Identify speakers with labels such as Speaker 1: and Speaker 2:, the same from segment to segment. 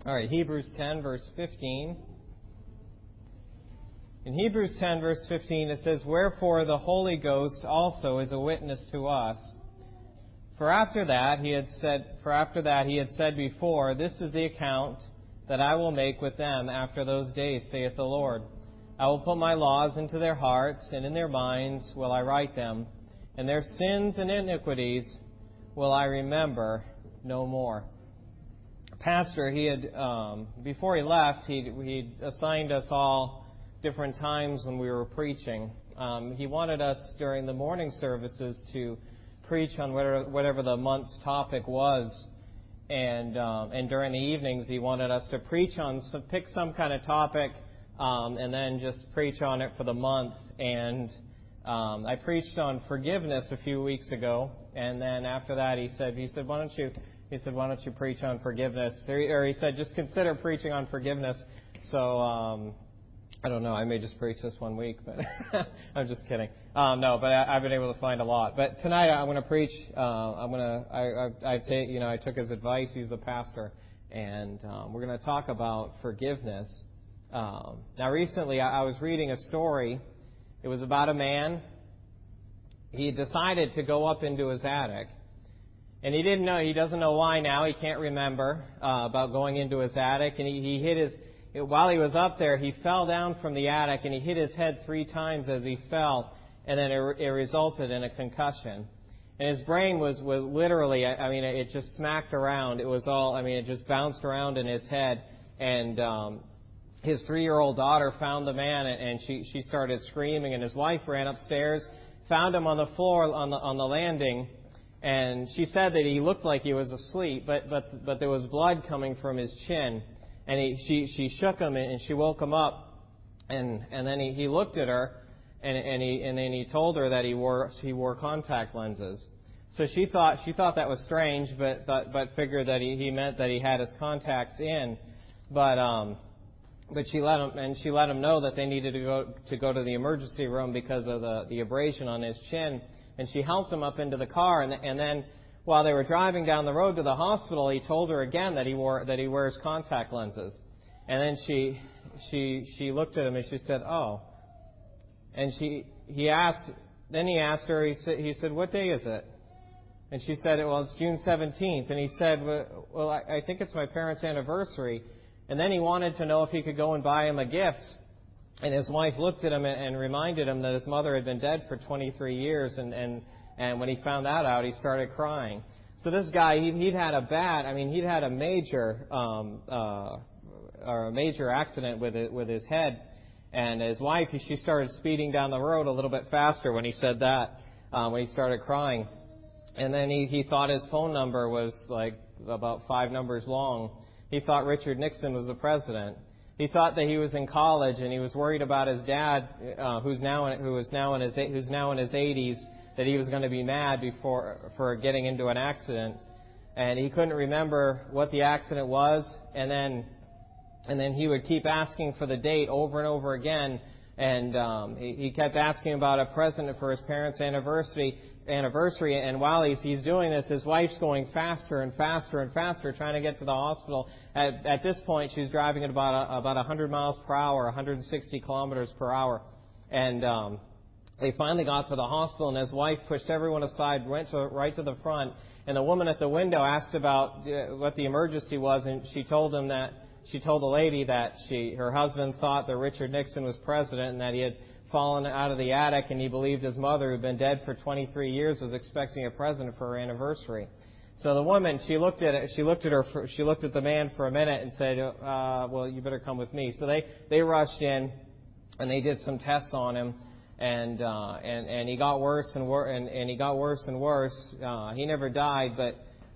Speaker 1: All right, Hebrews 10, verse 15. In Hebrews 10, verse 15, it says, "Wherefore the Holy Ghost also is a witness to us. For after that he had said before, This is the account that I will make with them after those days, saith the Lord. I will put my laws into their hearts, and in their minds will I write them, and their sins and iniquities will I remember no more." Pastor, he had before he left, he assigned us all different times when we were preaching. He wanted us during the morning services to preach on whatever the month's topic was, and during the evenings he wanted us to preach on pick some kind of topic, and then just preach on it for the month. And I preached on forgiveness a few weeks ago, and then after that he said, why don't you preach on forgiveness? Or he said, just consider preaching on forgiveness. So, I don't know, I may just preach this one week, but I'm just kidding. No, but I've been able to find a lot. But tonight I'm going to preach, I took his advice, he's the pastor, and we're going to talk about forgiveness. Now recently I was reading a story. It was about a man. He decided to go up into his attic. And he doesn't know why now, he can't remember about going into his attic. And while he was up there, he fell down from the attic and he hit his head 3 times as he fell. And then it resulted in a concussion. And his brain was literally, it just smacked around. It just bounced around in his head. And his 3-year-old daughter found the man, and she started screaming. And his wife ran upstairs, found him on the floor on the landing. And she said that he looked like he was asleep, but there was blood coming from his chin. And she shook him and she woke him up. And then he looked at her, and then he told her that he wore contact lenses. So she thought that was strange, but figured that he meant that he had his contacts in. But she let him know that they needed to go to the emergency room because of the abrasion on his chin. And she helped him up into the car, and then while they were driving down the road to the hospital, he told her again that he wears contact lenses. And then she looked at him and she said, "Oh." And he asked her, he said, "What day is it?" And she said, "Well, it's June 17th." And he said, "Well, I think it's my parents' anniversary." And then he wanted to know if he could go and buy him a gift. And his wife looked at him and reminded him that his mother had been dead for 23 years. And when he found that out, he started crying. So this guy, he'd had a major accident with his head. And his wife, she started speeding down the road a little bit faster when he said that, when he started crying. And then he thought his phone number was like about 5 numbers long. He thought Richard Nixon was the president. He thought that he was in college, and he was worried about his dad, who's now in his 80s, that he was going to be mad for getting into an accident, and he couldn't remember what the accident was, and then he would keep asking for the date over and over again, and he kept asking about a present for his parents' anniversary. And while he's doing this, his wife's going faster and faster and faster, trying to get to the hospital. At this point, she's driving at about 100 miles per hour, 160 kilometers per hour. And they finally got to the hospital, and his wife pushed everyone aside, went right to the front. And the woman at the window asked about what the emergency was, and she told the lady that her husband thought that Richard Nixon was president, and that he had fallen out of the attic, and he believed his mother, who had been dead for 23 years, was expecting a present for her anniversary. So the woman, she looked at the man for a minute and said, "Well, you better come with me." So they rushed in, and they did some tests on him, and he got worse and worse. He never died, but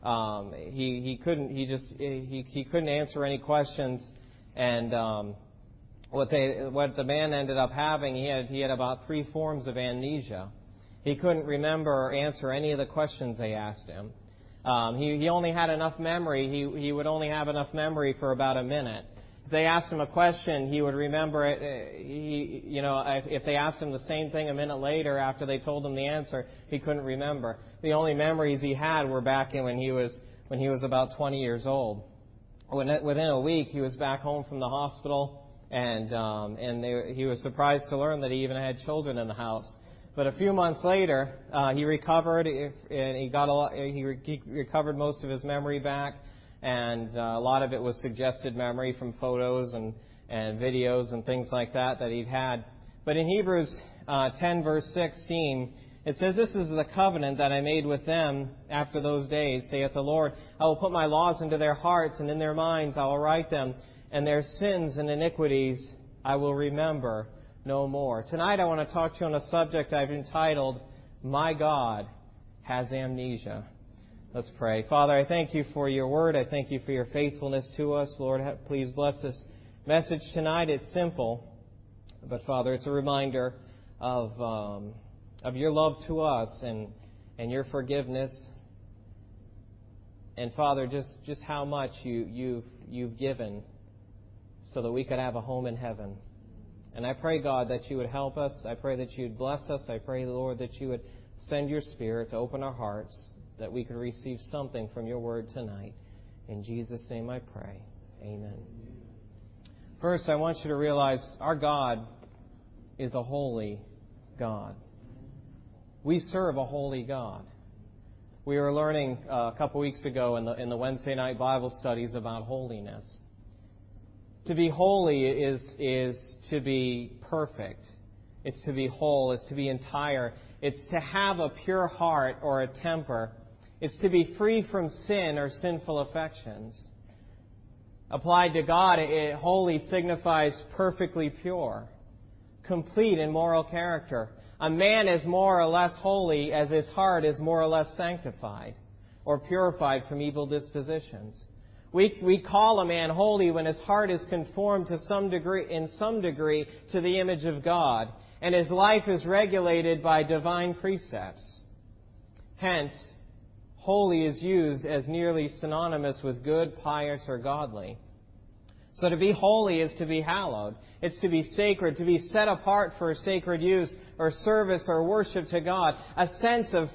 Speaker 1: he couldn't answer any questions, and what the man ended up having, he had about 3 forms of amnesia. He couldn't remember or answer any of the questions they asked him. He only had enough memory. He would only have enough memory for about a minute. If they asked him a question, he would remember it. If they asked him the same thing a minute later after they told him the answer, he couldn't remember. The only memories he had were back when he was about 20 years old. within a week, he was back home from the hospital, and he was surprised to learn that he even had children in the house. But a few months later, he recovered, and he recovered most of his memory back, and a lot of it was suggested memory from photos and videos and things like that he'd had. But in Hebrews 10, verse 16, it says, "This is the covenant that I made with them after those days, saith the Lord. I will put my laws into their hearts, and in their minds I will write them, and their sins and iniquities I will remember no more." Tonight I want to talk to you on a subject I've entitled, "My God Has Amnesia." Let's pray. Father, I thank you for your word. I thank you for your faithfulness to us. Lord, please bless this message tonight. It's simple, but Father, it's a reminder of your love to us and your forgiveness. And Father, just how much you've given so that we could have a home in heaven. And I pray, God, that you would help us. I pray that you would bless us. I pray, Lord, that you would send your Spirit to open our hearts, that we could receive something from your word tonight. In Jesus' name I pray. Amen. First, I want you to realize our God is a holy God. We serve a holy God. We were learning a couple weeks ago in the Wednesday night Bible studies about holiness. To be holy is to be perfect. It's to be whole. It's to be entire. It's to have a pure heart or a temper. It's to be free from sin or sinful affections. Applied to God, holy signifies perfectly pure, complete in moral character. A man is more or less holy as his heart is more or less sanctified or purified from evil dispositions. We call a man holy when his heart is conformed in some degree to the image of God, and his life is regulated by divine precepts. Hence, holy is used as nearly synonymous with good, pious, or godly. So to be holy is to be hallowed. It's to be sacred, to be set apart for sacred use or service or worship to God. A sense of,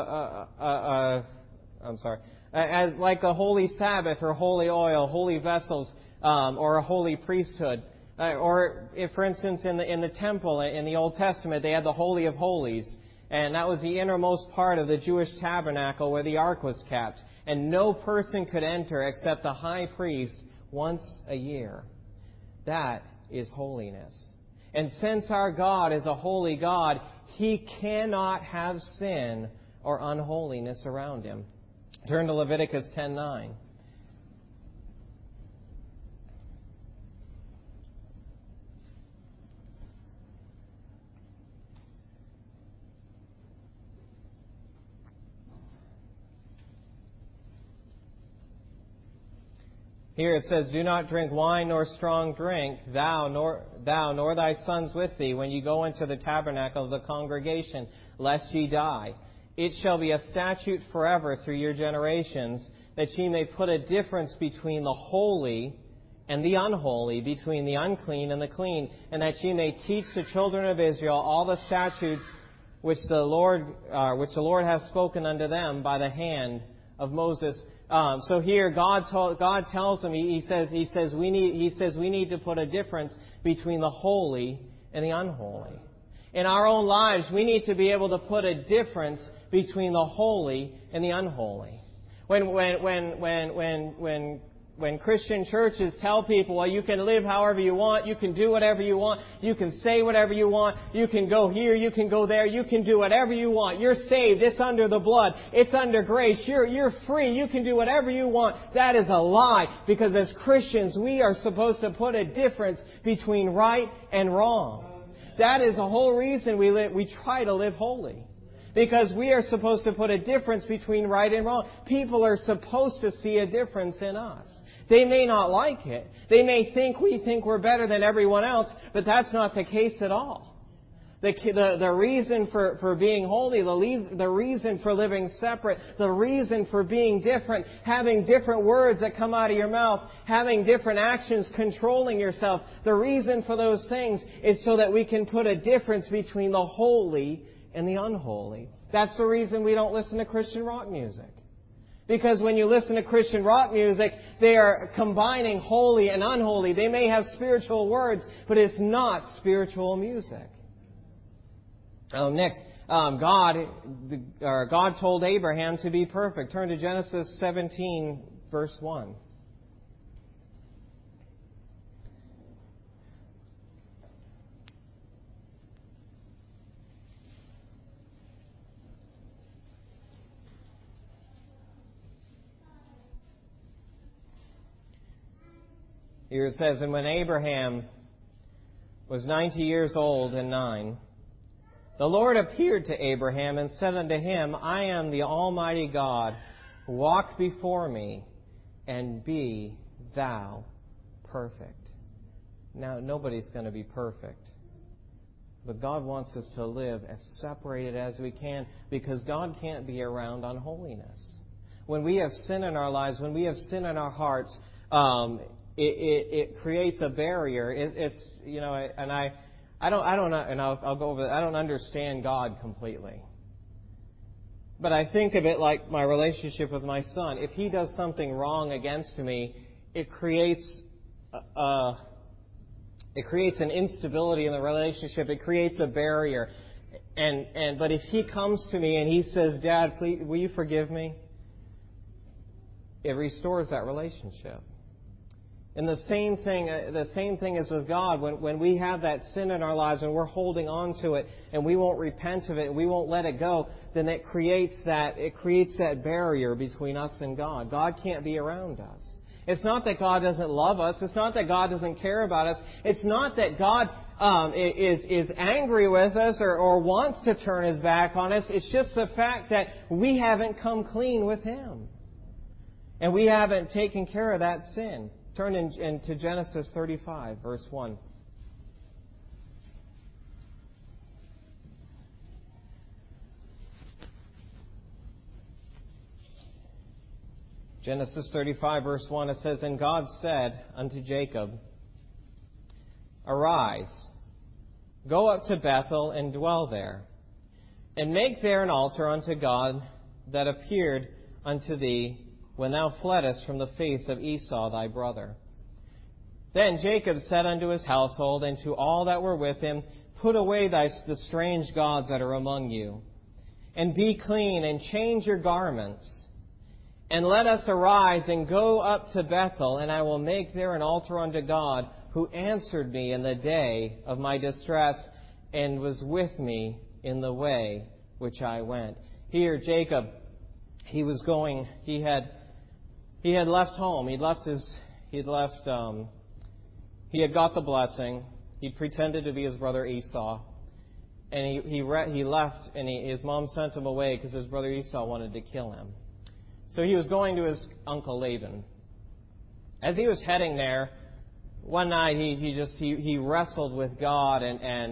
Speaker 1: like a holy Sabbath or holy oil, holy vessels, or a holy priesthood. Or, if, for instance, in the temple in the Old Testament, they had the Holy of Holies. And that was the innermost part of the Jewish tabernacle where the ark was kept. And no person could enter except the high priest once a year. That is holiness. And since our God is a holy God, He cannot have sin or unholiness around Him. Turn to Leviticus 10:9. Here it says, "Do not drink wine nor strong drink, thou nor thy sons with thee, when ye go into the tabernacle of the congregation, lest ye die. It shall be a statute forever through your generations, that ye may put a difference between the holy and the unholy, between the unclean and the clean, and that ye may teach the children of Israel all the statutes which the Lord hath spoken unto them by the hand of Moses." So here God tells them, He says we need to put a difference between the holy and the unholy. In our own lives, we need to be able to put a difference between the holy and the unholy. When Christian churches tell people, well, you can live however you want, you can do whatever you want, you can say whatever you want, you can go here, you can go there, you can do whatever you want. You're saved. It's under the blood. It's under grace. You're free. You can do whatever you want. That is a lie. Because as Christians, we are supposed to put a difference between right and wrong. That is the whole reason we try to live holy. Because we are supposed to put a difference between right and wrong. People are supposed to see a difference in us. They may not like it. They may think we think we're better than everyone else, but that's not the case at all. The reason for being holy, the reason for living separate, the reason for being different, having different words that come out of your mouth, having different actions, controlling yourself, the reason for those things is so that we can put a difference between the holy and the unholy. That's the reason we don't listen to Christian rock music. Because when you listen to Christian rock music, they are combining holy and unholy. They may have spiritual words, but it's not spiritual music. Next, God told Abraham to be perfect. Turn to Genesis 17, verse 1. Here it says, "And when Abraham was 90 years old and 9, the Lord appeared to Abraham and said unto him, I am the Almighty God. Walk before me and be thou perfect." Now, nobody's going to be perfect. But God wants us to live as separated as we can, because God can't be around unholiness. When we have sin in our lives, when we have sin in our hearts, it creates a barrier. I'll go over that. I don't understand God completely. But I think of it like my relationship with my son. If he does something wrong against me, it creates an instability in the relationship. It creates a barrier. But if he comes to me and he says, "Dad, please, will you forgive me?" It restores that relationship. And the same thing is with God. When we have that sin in our lives and we're holding on to it and we won't repent of it and we won't let it go, then it creates that barrier between us and God. God can't be around us. It's not that God doesn't love us. It's not that God doesn't care about us. It's not that God is angry with us or wants to turn His back on us. It's just the fact that we haven't come clean with Him. And we haven't taken care of that sin. Turn into Genesis 35, verse 1. Genesis 35, verse 1, it says, "And God said unto Jacob, Arise, go up to Bethel and dwell there, and make there an altar unto God that appeared unto thee when thou fleddest from the face of Esau thy brother. Then Jacob said unto his household and to all that were with him, Put away the strange gods that are among you, and be clean, and change your garments. And let us arise and go up to Bethel, and I will make there an altar unto God, who answered me in the day of my distress, and was with me in the way which I went." Here, Jacob, he had left home. He had got the blessing. He pretended to be his brother Esau. And he left, and his mom sent him away because his brother Esau wanted to kill him. So he was going to his uncle Laban. As he was heading there, one night he wrestled with God,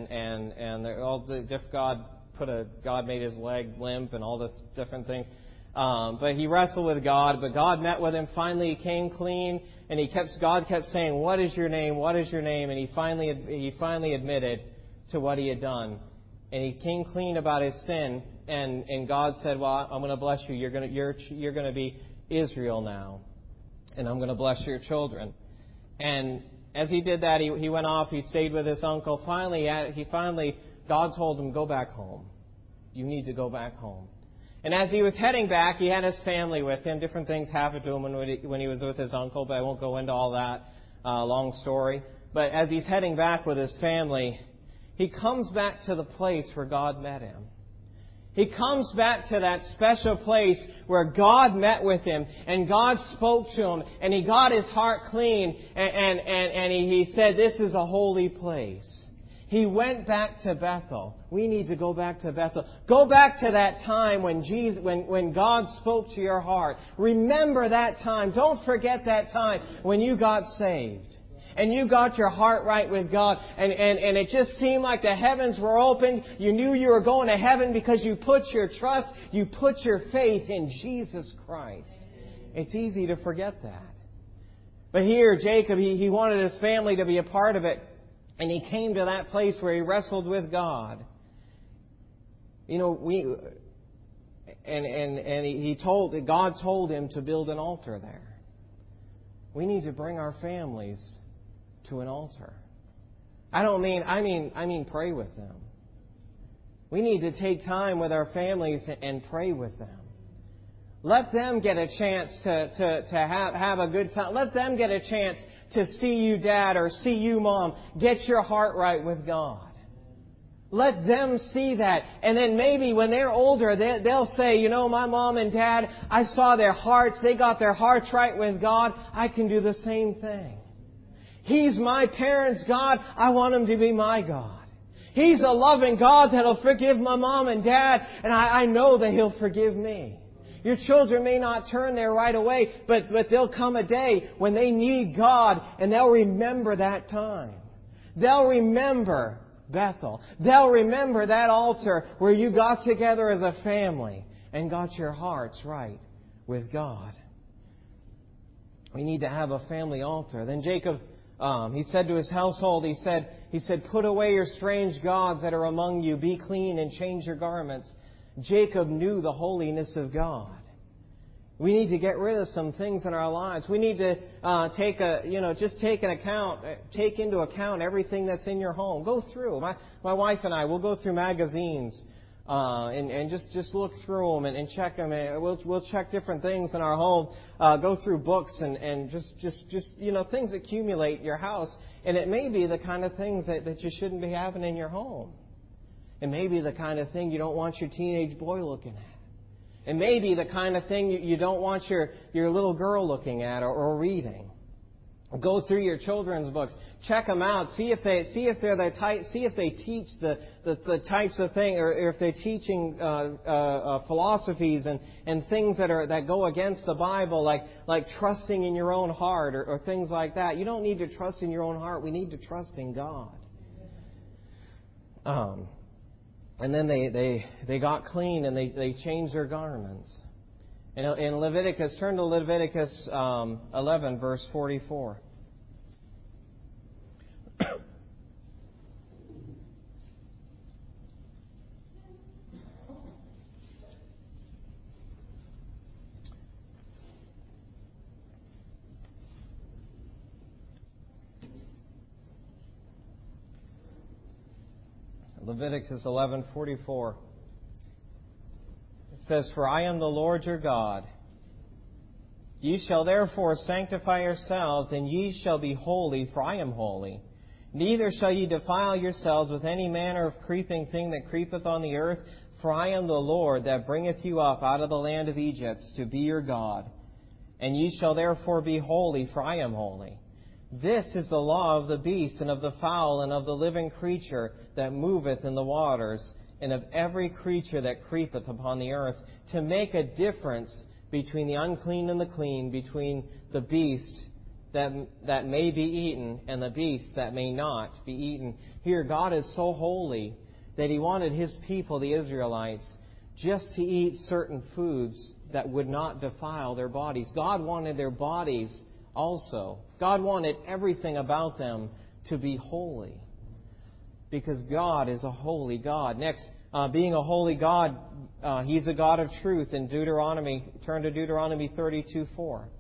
Speaker 1: God made his leg limp and all this different things. But he wrestled with God, but God met with him. Finally, he came clean, and God kept saying, "What is your name? What is your name?" And he finally admitted to what he had done, and he came clean about his sin. And God said, "Well, I'm going to bless you. You're going to be Israel now, and I'm going to bless your children." And as he did that, he went off. He stayed with his uncle. Finally, God told him, "Go back home. You need to go back home." And as he was heading back, he had his family with him. Different things happened to him when he was with his uncle, but I won't go into all that. Long story. But as he's heading back with his family, he comes back to the place where God met him. He comes back to that special place where God met with him, and God spoke to him, and he got his heart clean, and he said, "This is a holy place." He went back to Bethel. We need to go back to Bethel. Go back to that time when God spoke to your heart. Remember that time. Don't forget that time when you got saved. And you got your heart right with God. And it just seemed like the heavens were open. You knew you were going to heaven because you put your trust, you put your faith in Jesus Christ. It's easy to forget that. But here, Jacob, he wanted his family to be a part of it. And he came to that place where he wrestled with God. You know, God told him to build an altar there. We need to bring our families to an altar. I mean pray with them. We need to take time with our families and pray with them. Let them get a chance to have a good time. Let them get a chance to see you, Dad, or see you, Mom. Get your heart right with God. Let them see that. And then maybe when they're older, they'll say, my Mom and Dad, I saw their hearts. They got their hearts right with God. I can do the same thing. He's my parents' God. I want Him to be my God. He's a loving God that'll forgive my Mom and Dad, and I know that He'll forgive me. Your children may not turn there right away, but there'll come a day when they need God, and they'll remember that time. They'll remember Bethel. They'll remember that altar where you got together as a family and got your hearts right with God. We need to have a family altar. Then Jacob, he said to his household, he said, put away your strange gods that are among you. Be clean and change your garments. Jacob knew the holiness of God. We need to get rid of some things in our lives. We need to take into account everything that's in your home. Go through. My wife and I will go through magazines and just look through them and check them. We'll check different things in our home. Go through books and just things accumulate in your house. And it may be the kind of things that you shouldn't be having in your home. It may be the kind of thing you don't want your teenage boy looking at. It may be the kind of thing you don't want your little girl looking at or reading. Go through your children's books, check them out, see if they're the type, see if they teach the types of things, or if they're teaching philosophies and things that go against the Bible, like trusting in your own heart or things like that. You don't need to trust in your own heart. We need to trust in God. And then they got clean and they changed their garments. In Leviticus, turn to Leviticus 11, verse 44. Leviticus 11:44. It says, "For I am the Lord your God. Ye shall therefore sanctify yourselves, and ye shall be holy, for I am holy. Neither shall ye defile yourselves with any manner of creeping thing that creepeth on the earth, for I am the Lord that bringeth you up out of the land of Egypt to be your God. And ye shall therefore be holy, for I am holy. This is the law of the beast, and of the fowl, and of the living creature that moveth in the waters, and of every creature that creepeth upon the earth, to make a difference between the unclean and the clean, between the beast that may be eaten and the beast that may not be eaten." Here, God is so holy that He wanted His people, the Israelites, just to eat certain foods that would not defile their bodies. God wanted their bodies also. God wanted everything about them to be holy, because God is a holy God. Next, being a holy God, He's a God of truth. In Deuteronomy, turn to Deuteronomy 32:4.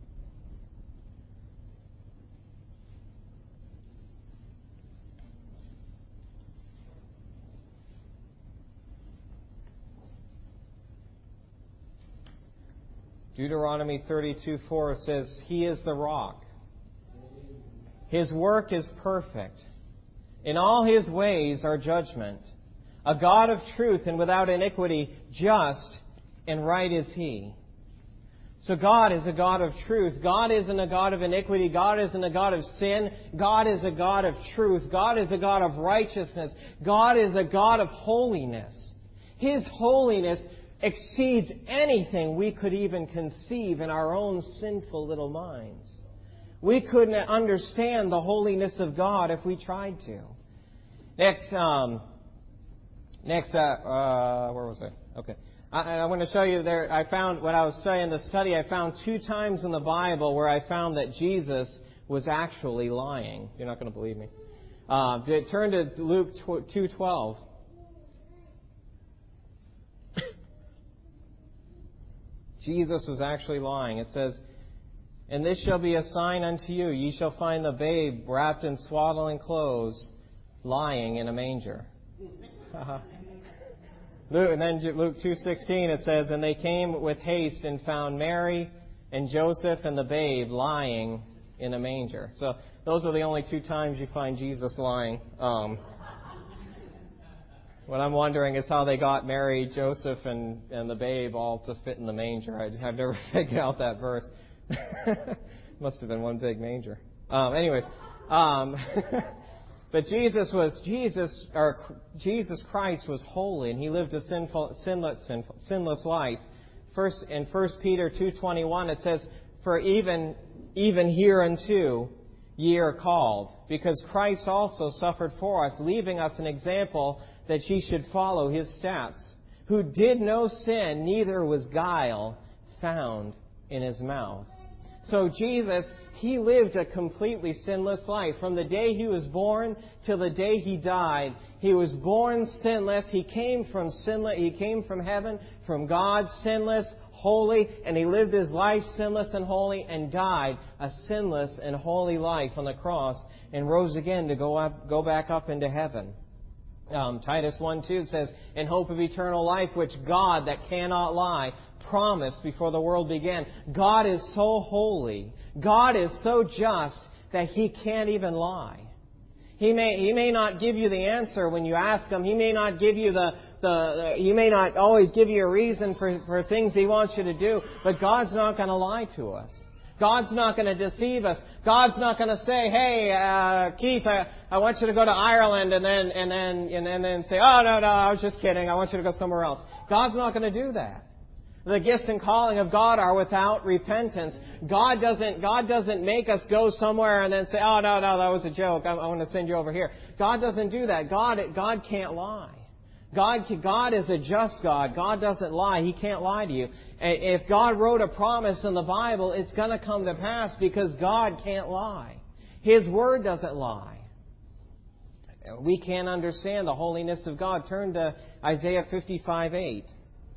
Speaker 1: Deuteronomy 32:4 says, "He is the rock. His work is perfect. In all His ways are judgment. A God of truth and without iniquity, just and right is He." So God is a God of truth. God isn't a God of iniquity. God isn't a God of sin. God is a God of truth. God is a God of righteousness. God is a God of holiness. His holiness exceeds anything we could even conceive in our own sinful little minds. We couldn't understand the holiness of God if we tried to. Next, where was I? Okay. I want to show you there, I found, when I was studying the study, I found 2 times in the Bible where I found that Jesus was actually lying. You're not going to believe me. Turn to Luke 2:12. Jesus was actually lying. It says, "And this shall be a sign unto you. Ye shall find the babe wrapped in swaddling clothes, lying in a manger." And then Luke 2:16, it says, "And they came with haste and found Mary and Joseph and the babe lying in a manger." So those are the only two times you find Jesus lying. What I'm wondering is how they got Mary, Joseph, and the babe all to fit in the manger. I've never figured out that verse. Must have been one big manger. But Jesus Christ was holy, and He lived a sinless life. In 1 Peter 2:21, it says, "For even hereunto ye are called, because Christ also suffered for us, leaving us an example that ye should follow His steps, who did no sin, neither was guile found in His mouth." So Jesus, He lived a completely sinless life. From the day He was born till the day He died, He was born sinless. He came from heaven, from God, sinless, holy, and He lived His life sinless and holy, and died a sinless and holy life on the cross, and rose again to go back up into heaven. Titus 1:2 says, "In hope of eternal life, which God, that cannot lie, promised before the world began." God is so holy, God is so just, that He can't even lie. He may not give you the answer when you ask Him. He may not give you He may not always give you a reason for things He wants you to do, but God's not going to lie to us. God's not going to deceive us. God's not going to say, "Hey, Keith, I want you to go to Ireland," and then say, "Oh, no, I was just kidding. I want you to go somewhere else." God's not going to do that. The gifts and calling of God are without repentance. God doesn't make us go somewhere and then say, "Oh, no, that was a joke. I want to send you over here." God doesn't do that. God can't lie. God is a just God. God doesn't lie. He can't lie to you. If God wrote a promise in the Bible, it's going to come to pass, because God can't lie. His Word doesn't lie. We can't understand the holiness of God. Turn to Isaiah 55:8.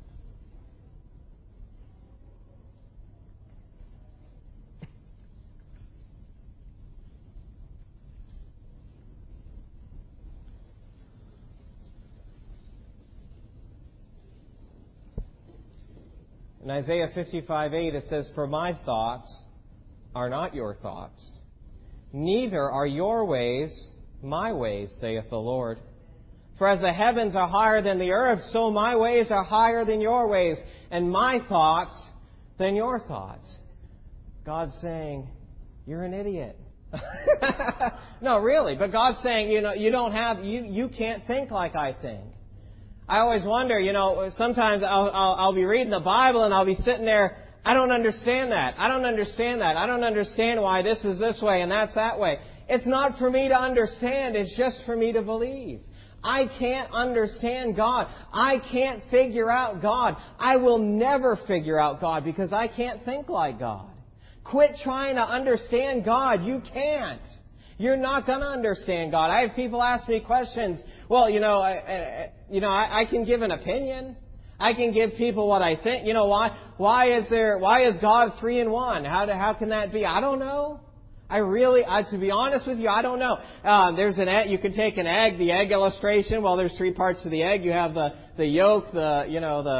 Speaker 1: In Isaiah 55:8, it says, "For my thoughts are not your thoughts, neither are your ways my ways, saith the Lord. For as the heavens are higher than the earth, so my ways are higher than your ways, and my thoughts than your thoughts." God's saying, "You're an idiot." No, really. But God's saying, you can't think like I think. I always wonder, sometimes I'll be reading the Bible and I'll be sitting there, I don't understand that. I don't understand that. I don't understand why this is this way and that's that way. It's not for me to understand. It's just for me to believe. I can't understand God. I can't figure out God. I will never figure out God, because I can't think like God. Quit trying to understand God. You can't. You're not going to understand God. I have people ask me questions. Well, I can give an opinion. I can give people what I think. Why is God 3 in 1? How can that be? I don't know. To be honest with you, I don't know. There's an egg. You can take an egg, the egg illustration. Well, there's 3 parts to the egg. You have the yolk, the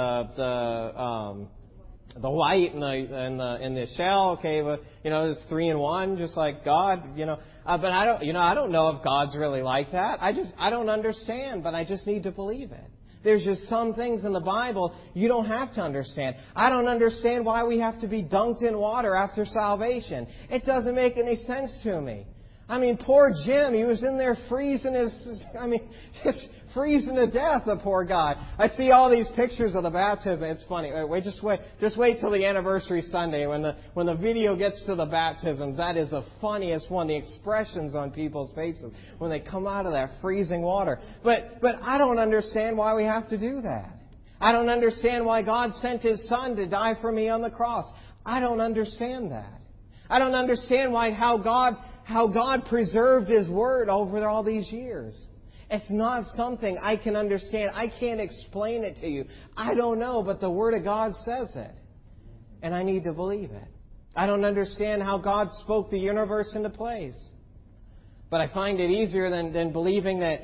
Speaker 1: white and the shell. Okay, but it's 3 in 1, just like God. But I don't know if God's really like that. I don't understand, but I just need to believe it. There's just some things in the Bible you don't have to understand. I don't understand why we have to be dunked in water after salvation. It doesn't make any sense to me. Poor Jim, he was in there freezing just freezing to death, the poor guy. I see all these pictures of the baptism. It's funny. Just wait till the anniversary Sunday when the video gets to the baptisms. That is the funniest one. The expressions on people's faces when they come out of that freezing water. But I don't understand why we have to do that. I don't understand why God sent His Son to die for me on the cross. I don't understand that. I don't understand how God preserved His Word over all these years. It's not something I can understand. I can't explain it to you. I don't know, but the Word of God says it. and I need to believe it. I don't understand how God spoke the universe into place. But I find it easier than believing that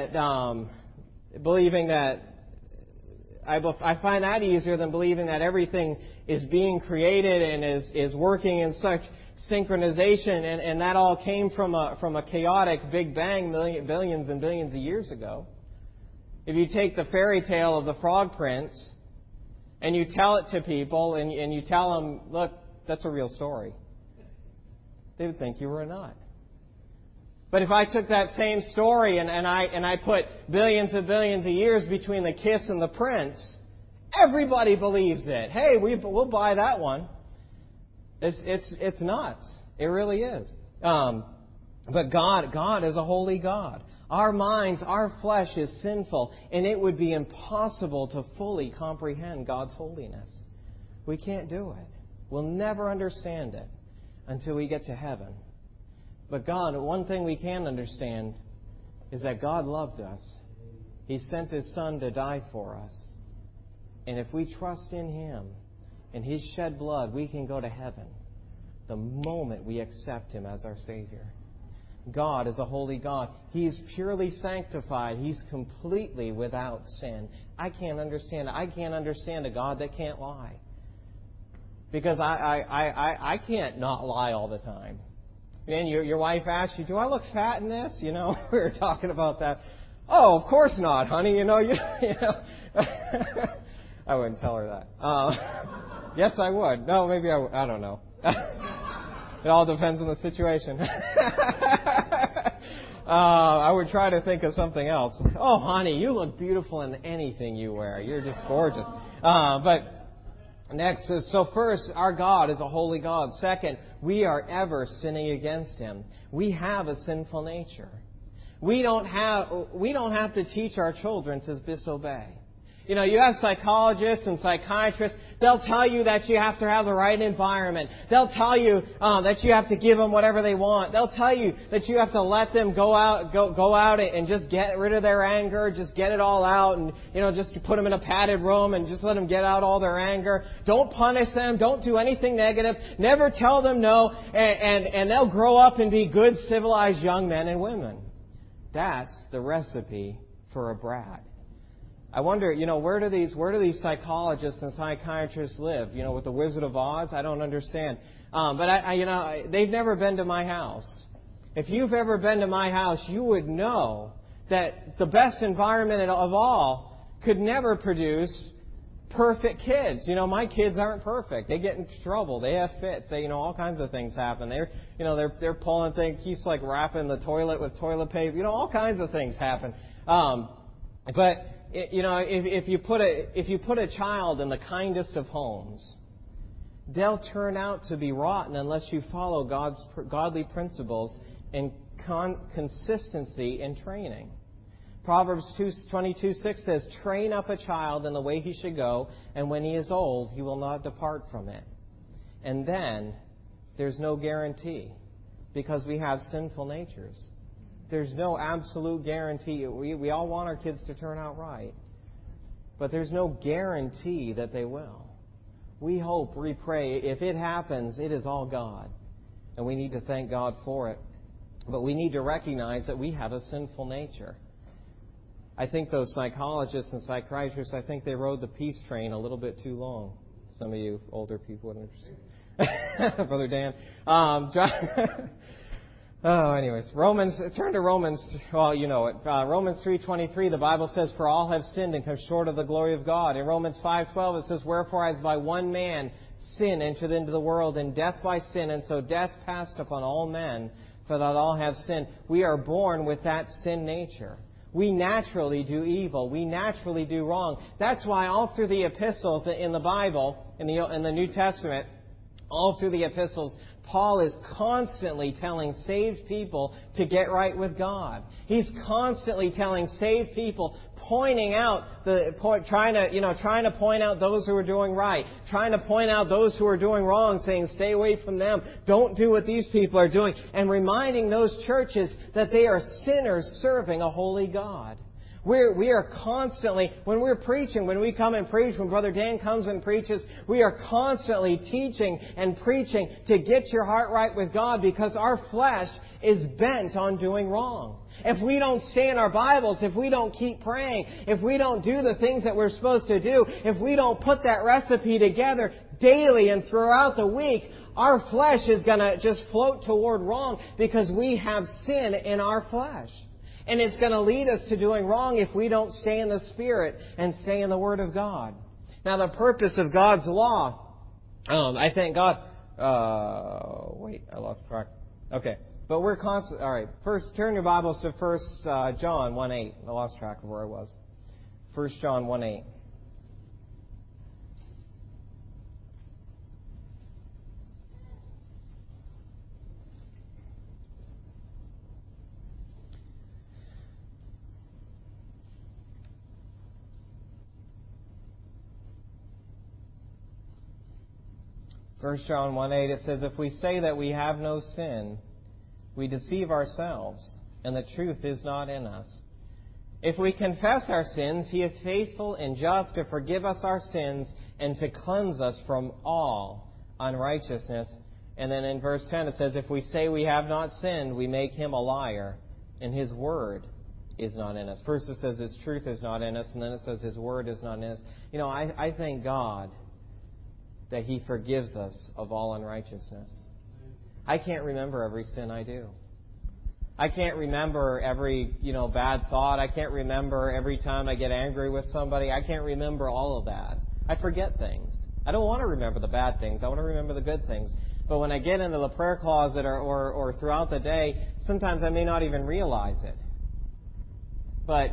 Speaker 1: I find that easier than believing that everything is being created and is working in such synchronization, and that all came from a chaotic Big Bang billions and billions of years ago. If you take the fairy tale of the Frog Prince and you tell it to people and you tell them, look, that's a real story, they would think you were a nut. But if I took that same story and I put billions and billions of years between the kiss and the prince, everybody believes it. Hey, we'll buy that one. It's nuts. It really is. But God is a holy God. Our minds, our flesh is sinful, and it would be impossible to fully comprehend God's holiness. We can't do it. We'll never understand it until we get to heaven. But God, one thing we can understand is that God loved us. He sent His Son to die for us. And if we trust in Him and His shed blood, we can go to heaven the moment we accept Him as our Savior. God is a holy God. He is purely sanctified. He's completely without sin. I can't understand it. I can't understand a God that can't lie. Because I can't not lie all the time. And your wife asked you, do I look fat in this? You know, we were talking about that. Oh, of course not, honey. You know. I wouldn't tell her that. Yes, I would. No, maybe I don't know. It all depends on the situation. I would try to think of something else. Oh, honey, you look beautiful in anything you wear. You're just gorgeous. But next, so first, our God is a holy God. Second, we are ever sinning against Him. We have a sinful nature. We don't have to teach our children to disobey. You know, you have psychologists and psychiatrists. They'll tell you that you have to have the right environment. They'll tell you that you have to give them whatever they want. They'll tell you that you have to let them go out and just get rid of their anger, just get it all out, and just put them in a padded room and just let them get out all their anger. Don't punish them. Don't do anything negative. Never tell them no, and they'll grow up and be good, civilized young men and women. That's the recipe for a brat. I wonder, where do these psychologists and psychiatrists live? With the Wizard of Oz? I don't understand. But they've never been to my house. If you've ever been to my house, you would know that the best environment of all could never produce perfect kids. My kids aren't perfect. They get in trouble. They have fits. All kinds of things happen. They're pulling things. Keith's like wrapping the toilet with toilet paper. All kinds of things happen. But if you put a child in the kindest of homes, they'll turn out to be rotten unless you follow God's godly principles and consistency in training. Proverbs 22:6 says, "Train up a child in the way he should go, and when he is old, he will not depart from it." And then there's no guarantee, because we have sinful natures. There's no absolute guarantee. We all want our kids to turn out right. But there's no guarantee that they will. We hope, we pray. If it happens, it is all God. And we need to thank God for it. But we need to recognize that we have a sinful nature. I think those psychologists and psychiatrists, I think they rode the peace train a little bit too long. Some of you older people would understand. Brother Dan. Anyways, turn to Romans. Well, you know it. Romans 3:23. The Bible says, "For all have sinned and come short of the glory of God." In Romans 5:12, it says, "Wherefore, as by one man sin entered into the world, and death by sin, and so death passed upon all men, for that all have sinned." We are born with that sin nature. We naturally do evil. We naturally do wrong. That's why all through the epistles in the Bible, in the New Testament, all through the epistles, Paul is constantly telling saved people to get right with God. He's constantly telling saved people, trying to point out those who are doing right, trying to point out those who are doing wrong, saying, stay away from them, don't do what these people are doing, and reminding those churches that they are sinners serving a holy God. We are constantly, when we're preaching, when we come and preach, when Brother Dan comes and preaches, we are constantly teaching and preaching to get your heart right with God, because our flesh is bent on doing wrong. If we don't stay in our Bibles, if we don't keep praying, if we don't do the things that we're supposed to do, if we don't put that recipe together daily and throughout the week, our flesh is going to just float toward wrong, because we have sin in our flesh. And it's going to lead us to doing wrong if we don't stay in the Spirit and stay in the Word of God. Now, the purpose of God's law, I thank God. Wait, I lost track. Okay, but we're constantly. All right, first, turn your Bibles to 1 John 1:8. I lost track of where I was. 1 John 1:8. 1 John 1:8, it says, "If we say that we have no sin, we deceive ourselves, and the truth is not in us. If we confess our sins, He is faithful and just to forgive us our sins and to cleanse us from all unrighteousness." And then in verse 10 it says, "If we say we have not sinned, we make Him a liar, and His word is not in us." First it says His truth is not in us, and then it says His word is not in us. You know, I thank God that He forgives us of all unrighteousness. I can't remember every sin I do. I can't remember every, bad thought. I can't remember every time I get angry with somebody. I can't remember all of that. I forget things. I don't want to remember the bad things. I want to remember the good things. But when I get into the prayer closet or throughout the day, sometimes I may not even realize it. But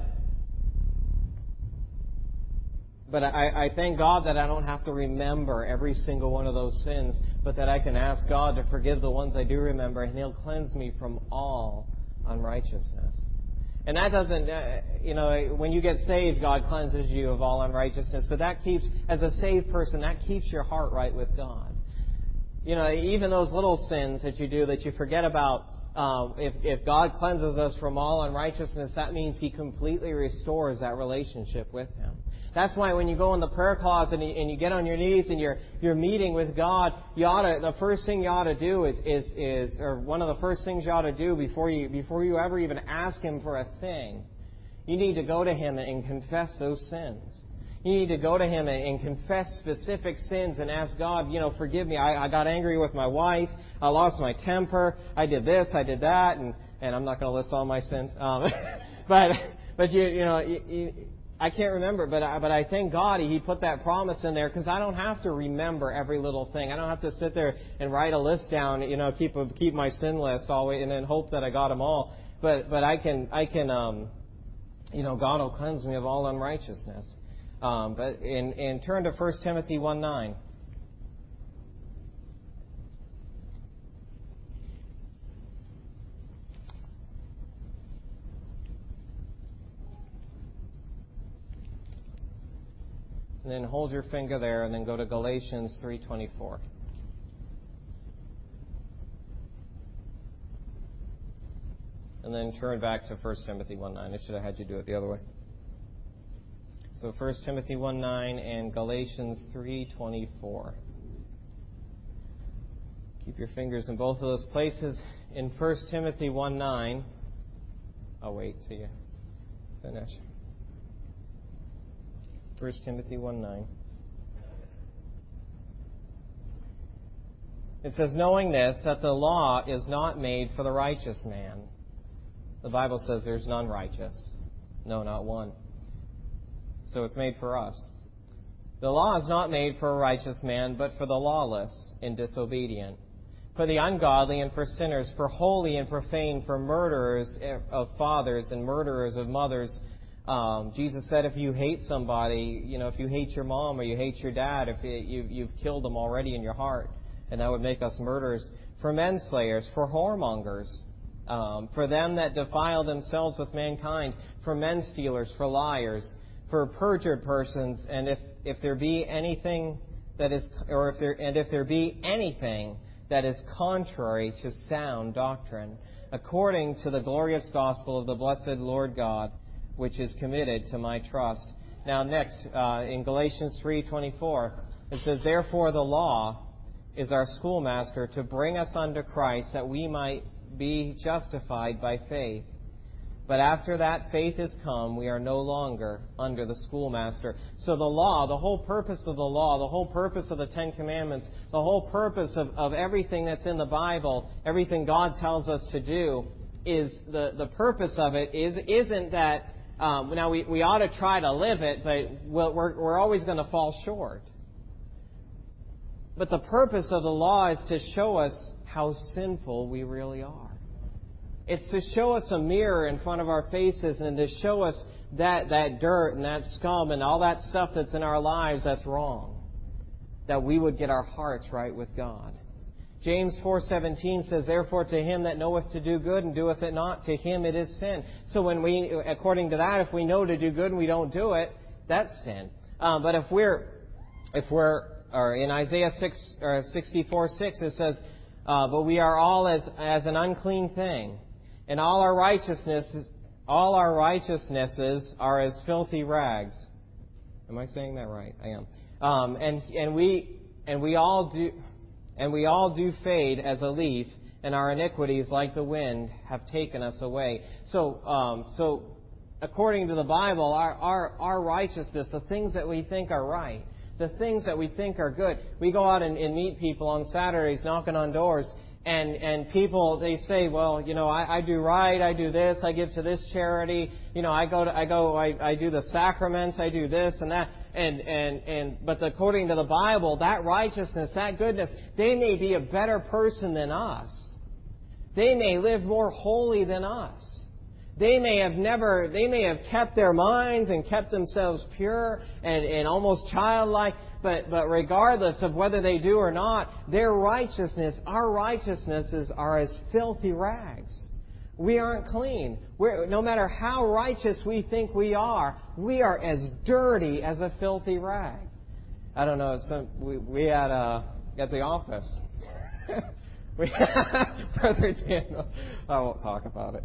Speaker 1: I thank God that I don't have to remember every single one of those sins, but that I can ask God to forgive the ones I do remember, and He'll cleanse me from all unrighteousness. And that doesn't, when you get saved, God cleanses you of all unrighteousness, but that keeps, as a saved person, that keeps your heart right with God. Even those little sins that you do that you forget about, if God cleanses us from all unrighteousness, that means He completely restores that relationship with Him. That's why when you go in the prayer closet and you get on your knees and you're meeting with God, the first thing you ought to do is one of the first things you ought to do before you ever even ask Him for a thing, you need to go to Him and confess those sins. You need to go to Him and confess specific sins and ask God, forgive me. I got angry with my wife. I lost my temper. I did this. I did that. And I'm not going to list all my sins. But I can't remember. But I thank God He put that promise in there, because I don't have to remember every little thing. I don't have to sit there and write a list down. Keep my sin list always and then hope that I got them all. But I can. God will cleanse me of all unrighteousness. But turn to 1 Timothy 1:9. And then hold your finger there, and then go to Galatians 3:24. And then turn back to 1 Timothy 1:9. I should have had you do it the other way. So 1 Timothy 1:9 and Galatians 3:24. Keep your fingers in both of those places. In 1 Timothy 1:9, I'll wait till you finish. 1 Timothy 1:9. It says, "Knowing this, that the law is not made for the righteous man." The Bible says there's none righteous. No, not one. So it's made for us. "The law is not made for a righteous man, but for the lawless and disobedient, for the ungodly and for sinners, for holy and profane, for murderers of fathers and murderers of mothers." Jesus said if you hate somebody, if you hate your mom or you hate your dad, if you've killed them already in your heart, and that would make us murderers. "For menslayers, for whoremongers, for them that defile themselves with mankind, for men stealers, for liars, for perjured persons, and if there be anything that is, if there be anything that is contrary to sound doctrine, according to the glorious gospel of the blessed Lord God, which is committed to my trust. Now next, in Galatians 3:24, it says, therefore the law is our schoolmaster to bring us unto Christ, that we might be justified by faith. But after that faith is come, we are no longer under the schoolmaster. So the law, the whole purpose of the law, the whole purpose of the Ten Commandments, the whole purpose of everything that's in the Bible, everything God tells us to do, is the purpose of it isn't that, now we ought to try to live it, but we're always going to fall short. But the purpose of the law is to show us how sinful we really are. It's to show us a mirror in front of our faces and to show us that dirt and that scum and all that stuff that's in our lives that's wrong. That we would get our hearts right with God. James 4:17 says, therefore to him that knoweth to do good and doeth it not, to him it is sin. So when we, according to that, if we know to do good and we don't do it, that's sin. But if we're in Isaiah 64:6 it says, but we are all as an unclean thing, and all our righteousnesses are as filthy rags. Am I saying that right? I am. And we all do fade as a leaf, and our iniquities, like the wind, have taken us away. So according to the Bible, our righteousness, the things that we think are right, the things that we think are good. We go out and meet people on Saturdays, knocking on doors, and people, they say, well, I do right, I do this, I give to this charity, I do the sacraments, I do this and that, but according to the Bible, that righteousness, that goodness, they may be a better person than us. They may live more holy than us. They may have kept their minds and kept themselves pure and almost childlike, but regardless of whether they do or not, our righteousnesses are as filthy rags. We aren't clean. No matter how righteous we think we are as dirty as a filthy rag. I don't know, we had at the office. Brother Daniel, I won't talk about it.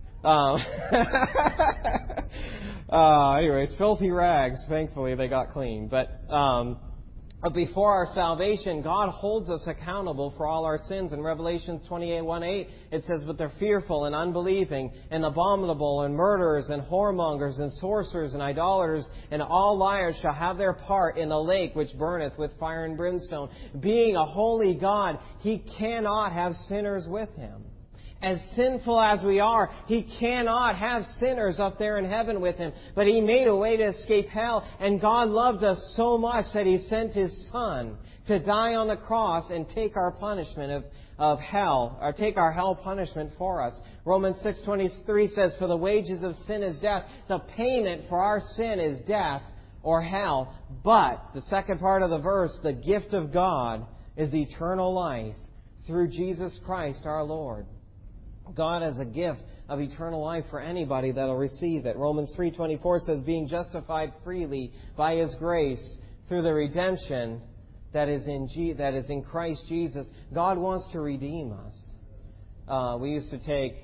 Speaker 1: Anyways, filthy rags. Thankfully, they got clean. But before our salvation, God holds us accountable for all our sins. In Revelations 28:1-8, it says, but they're fearful and unbelieving and abominable and murderers and whoremongers and sorcerers and idolaters and all liars shall have their part in the lake which burneth with fire and brimstone. Being a holy God, He cannot have sinners with Him. As sinful as we are, He cannot have sinners up there in heaven with Him. But He made a way to escape hell. And God loved us so much that He sent His Son to die on the cross and take our punishment of hell, or take our hell punishment for us. Romans 6:23 says, for the wages of sin is death. The payment for our sin is death or hell. But, the second part of the verse, the gift of God is eternal life through Jesus Christ our Lord. God has a gift of eternal life for anybody that will receive it. Romans 3:24 says, being justified freely by His grace through the redemption that is in Christ Jesus. God wants to redeem us. We used to take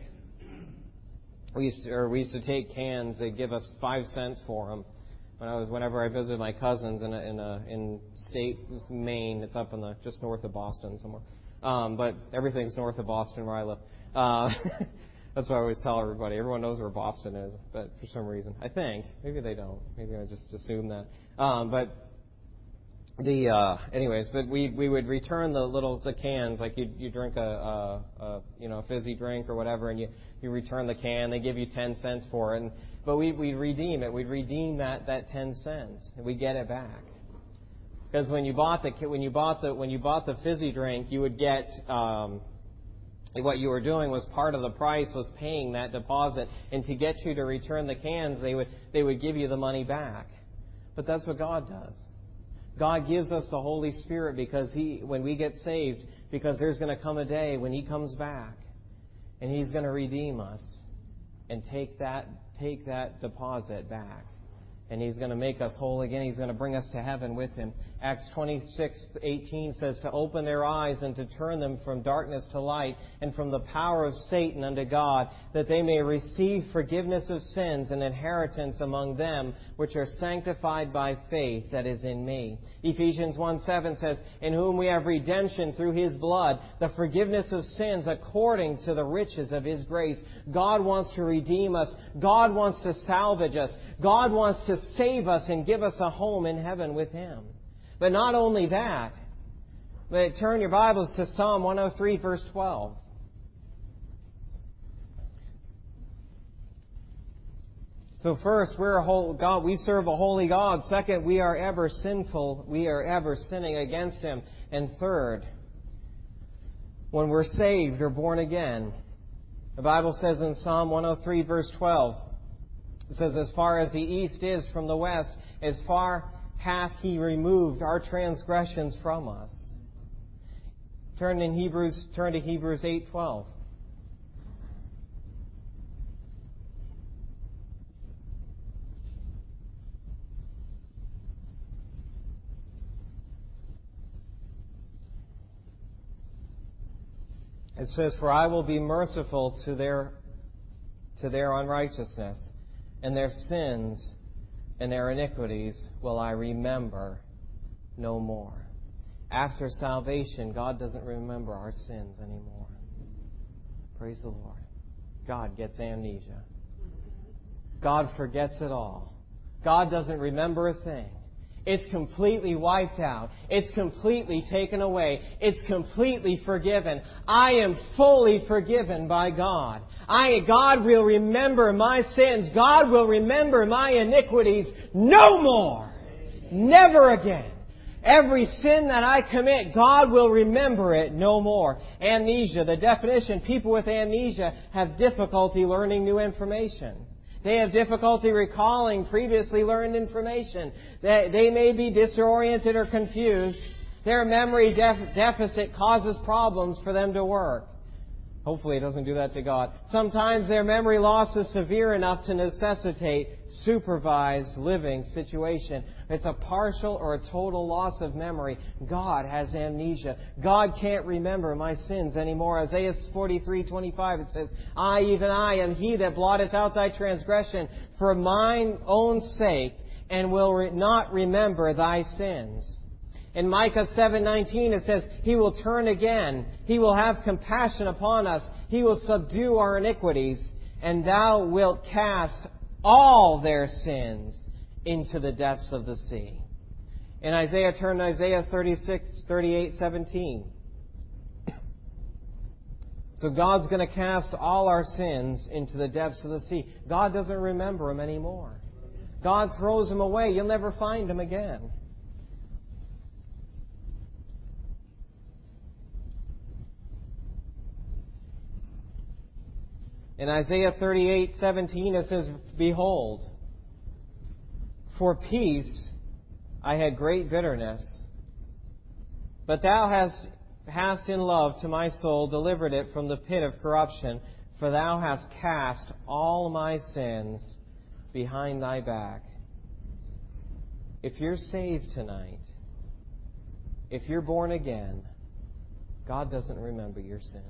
Speaker 1: cans. They'd give us 5 cents for them. Whenever I visited my cousins in state Maine, it's up just north of Boston somewhere. But everything's north of Boston where I live. That's what I always tell everybody. Everyone knows where Boston is, but for some reason, I think maybe they don't. Maybe I just assume that. Anyways, but we would return the cans, like you drink a fizzy drink or whatever, and you return the can. They give you 10 cents for it, but we'd redeem it. We'd redeem that 10 cents, and we get it back. Because when you bought the fizzy drink, you would get. What you were doing was part of the price was paying that deposit, and to get you to return the cans, they would give you the money back. But that's what God does. God gives us the Holy Spirit when we get saved, because there's going to come a day when He comes back, and He's going to redeem us and take that deposit back. And He's going to make us whole again. He's going to bring us to heaven with Him. Acts 26:18 says, to open their eyes and to turn them from darkness to light and from the power of Satan unto God, that they may receive forgiveness of sins and inheritance among them which are sanctified by faith that is in me. Ephesians 1:7 says, in whom we have redemption through His blood, the forgiveness of sins according to the riches of His grace. God wants to redeem us. God wants to salvage us. God wants to save us and give us a home in heaven with Him. But not only that, but turn your Bibles to Psalm 103, verse 12. So first, we're a whole God. We serve a holy God. Second, we are ever sinful. We are ever sinning against Him. And third, when we're saved or born again, the Bible says in Psalm 103, verse 12, it says, as far as the east is from the west, as far hath He removed our transgressions from us. Turn to Hebrews 8:12. It says, for I will be merciful to their unrighteousness, and their sins and their iniquities will I remember no more. After salvation, God doesn't remember our sins anymore. Praise the Lord. God gets amnesia. God forgets it all. God doesn't remember a thing. It's completely wiped out. It's completely taken away. It's completely forgiven. I am fully forgiven by God. God will remember my sins. God will remember my iniquities no more. Never again. Every sin that I commit, God will remember it no more. Amnesia, the definition, people with amnesia have difficulty learning new information. They have difficulty recalling previously learned information. They may be disoriented or confused. Their memory deficit causes problems for them to work. Hopefully it doesn't do that to God. Sometimes their memory loss is severe enough to necessitate supervised living situation. It's a partial or a total loss of memory. God has amnesia. God can't remember my sins anymore. Isaiah 43:25, it says, I, even I, am He that blotteth out thy transgression for mine own sake, and will not remember thy sins. In Micah 7:19 it says, He will turn again. He will have compassion upon us. He will subdue our iniquities. And thou wilt cast all their sins into the depths of the sea. In Isaiah, turn to Isaiah 38:17. So God's going to cast all our sins into the depths of the sea. God doesn't remember them anymore. God throws them away. You'll never find them again. In Isaiah 38:17 it says, Behold, for peace I had great bitterness, but thou hast in love to my soul delivered it from the pit of corruption, for thou hast cast all my sins behind thy back. If you're saved tonight, if you're born again, God doesn't remember your sins.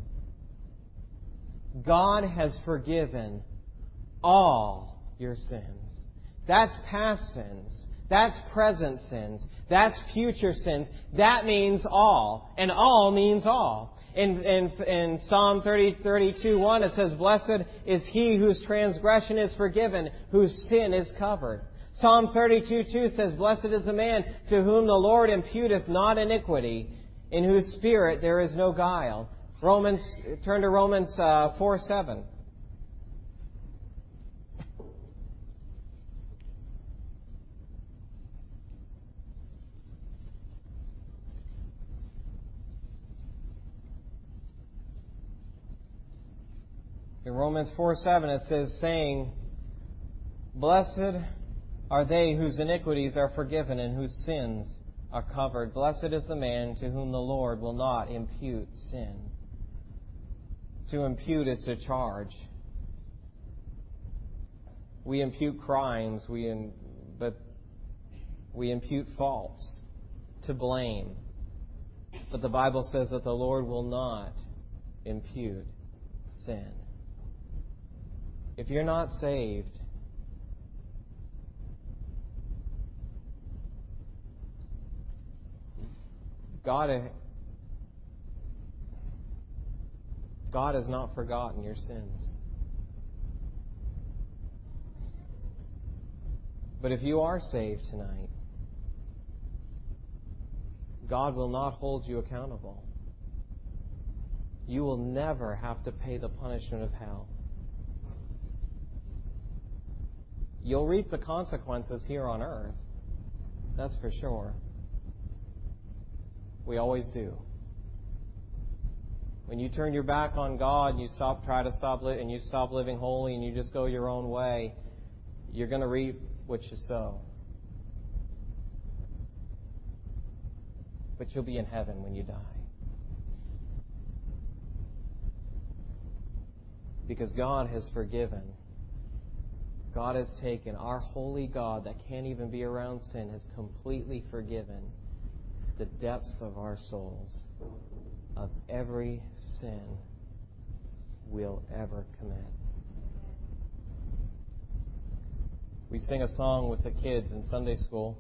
Speaker 1: God has forgiven all your sins. That's past sins. That's present sins. That's future sins. That means all. And all means all. In Psalm 32:1 it says, Blessed is he whose transgression is forgiven, whose sin is covered. Psalm 32:2 says, Blessed is the man to whom the Lord imputeth not iniquity, in whose spirit there is no guile. Turn to Romans 4:7. In Romans 4:7 it says, saying, Blessed are they whose iniquities are forgiven and whose sins are covered. Blessed is the man to whom the Lord will not impute sin. To impute is to charge. We impute crimes. We but we impute faults to blame. But the Bible says that the Lord will not impute sin. If you're not saved, God has not forgotten your sins. But if you are saved tonight, God will not hold you accountable. You will never have to pay the punishment of hell. You'll reap the consequences here on earth. That's for sure. We always do. When you turn your back on God and you stop living holy and you just go your own way, you're going to reap what you sow. But you'll be in heaven when you die. Because God has forgiven. God has taken our holy God that can't even be around sin, has completely forgiven the depths of our souls of every sin we'll ever commit. We sing a song with the kids in Sunday school.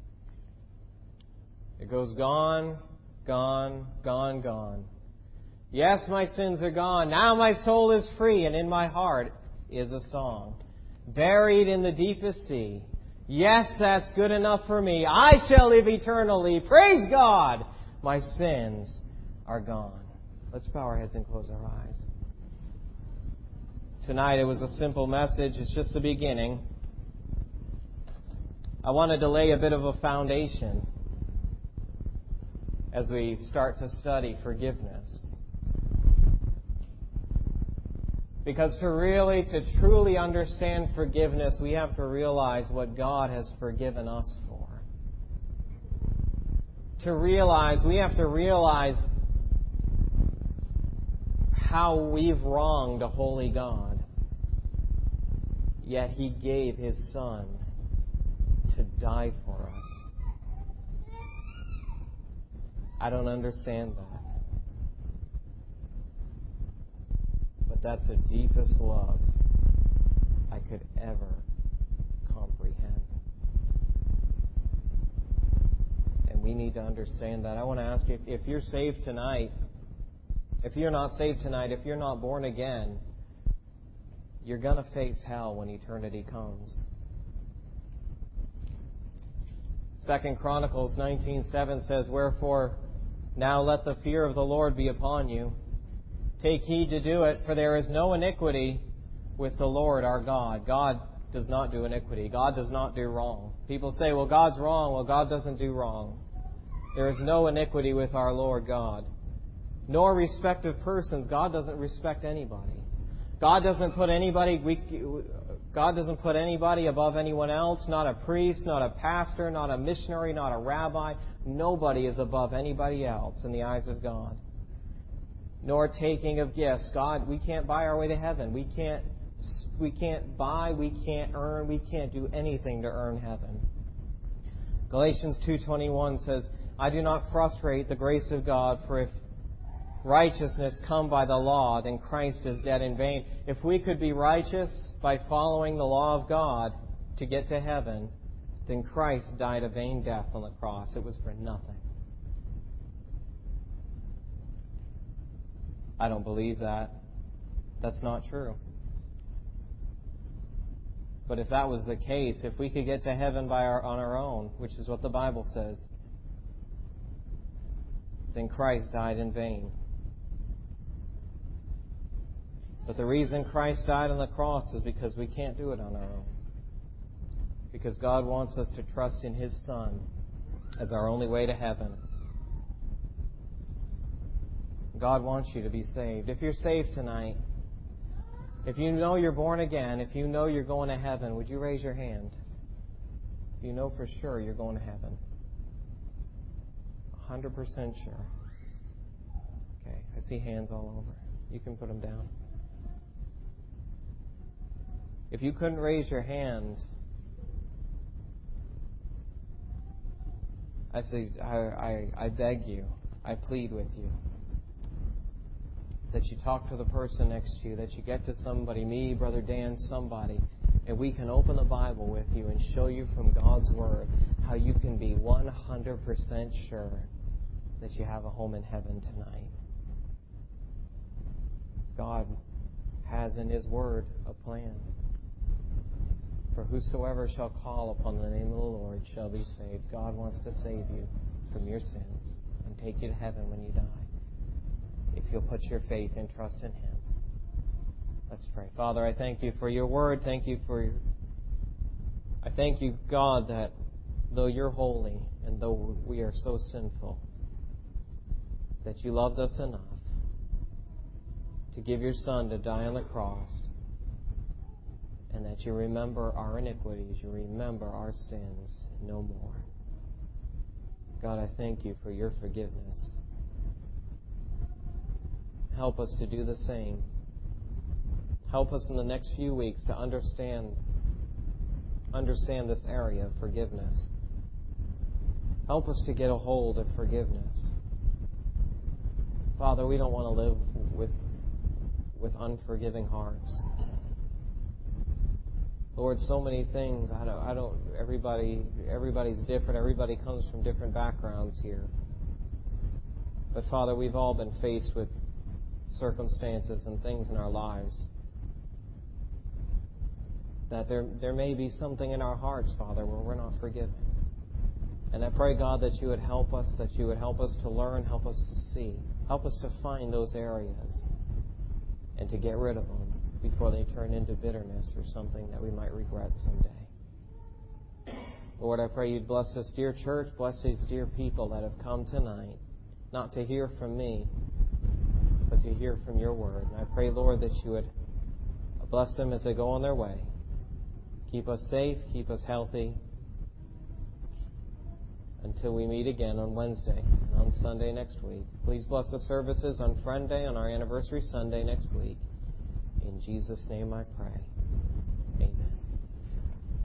Speaker 1: It goes, gone, gone, gone, gone. Yes, my sins are gone. Now my soul is free, and in my heart is a song. Buried in the deepest sea. Yes, that's good enough for me. I shall live eternally. Praise God. My sins are gone. Let's bow our heads and close our eyes. Tonight it was a simple message. It's just the beginning. I wanted to lay a bit of a foundation as we start to study forgiveness. Because to truly understand forgiveness, we have to realize what God has forgiven us for. We have to realize how we've wronged a holy God. Yet He gave His Son to die for us. I don't understand that. But that's the deepest love I could ever comprehend. And we need to understand that. I want to ask you, if you're saved tonight, if you're not saved tonight, if you're not born again, you're going to face hell when eternity comes. 2 Chronicles 19:7 says, "Wherefore now let the fear of the Lord be upon you. Take heed to do it, for there is no iniquity with the Lord our God." God does not do iniquity. God does not do wrong. People say, well, God's wrong. Well, God doesn't do wrong. There is no iniquity with our Lord God. Nor respect of persons. God doesn't respect anybody. God doesn't put anybody above anyone else. Not a priest, not a pastor, not a missionary, not a rabbi. Nobody is above anybody else in the eyes of God. Nor taking of gifts. God, we can't buy our way to heaven. We can't buy, we can't earn, we can't do anything to earn heaven. Galatians 2:21 says, "I do not frustrate the grace of God, for if righteousness come by the law, then Christ is dead in vain." If we could be righteous by following the law of God to get to heaven, then Christ died a vain death on the cross. It was for nothing. I don't believe that. That's not true. But if that was the case, if we could get to heaven on our own, which is what the Bible says, then Christ died in vain. But the reason Christ died on the cross is because we can't do it on our own. Because God wants us to trust in His Son as our only way to heaven. God wants you to be saved. If you're saved tonight, if you know you're born again, if you know you're going to heaven, would you raise your hand? If you know for sure you're going to heaven. 100% sure. Okay, I see hands all over. You can put them down. If you couldn't raise your hand, I say, I beg you, I plead with you, that you talk to the person next to you, that you get to somebody, me, Brother Dan, somebody, and we can open the Bible with you and show you from God's Word how you can be 100% sure that you have a home in heaven tonight. God has in His Word a plan. For whosoever shall call upon the name of the Lord shall be saved. God wants to save you from your sins and take you to heaven when you die, if you'll put your faith and trust in Him. Let's pray. Father, I thank you for your word. I thank you, God, that though you're holy and though we are so sinful, that you loved us enough to give your Son to die on the cross, and that you remember our iniquities, you remember our sins no more. God, I thank you for your forgiveness. Help us to do the same. Help us in the next few weeks to understand this area of forgiveness. Help us to get a hold of forgiveness. Father, we don't want to live with unforgiving hearts. Lord, so many things. Everybody's different. Everybody comes from different backgrounds here. But Father, we've all been faced with circumstances and things in our lives that there may be something in our hearts, Father, where we're not forgiven. And I pray, God, that you would help us, to learn, help us to see, help us to find those areas and to get rid of them before they turn into bitterness or something that we might regret someday. Lord, I pray you'd bless this dear church, bless these dear people that have come tonight, not to hear from me, but to hear from your word. And I pray, Lord, that you would bless them as they go on their way. Keep us safe, keep us healthy, until we meet again on Wednesday and on Sunday next week. Please bless the services on Friend Day, on our anniversary Sunday next week. In Jesus' name I pray.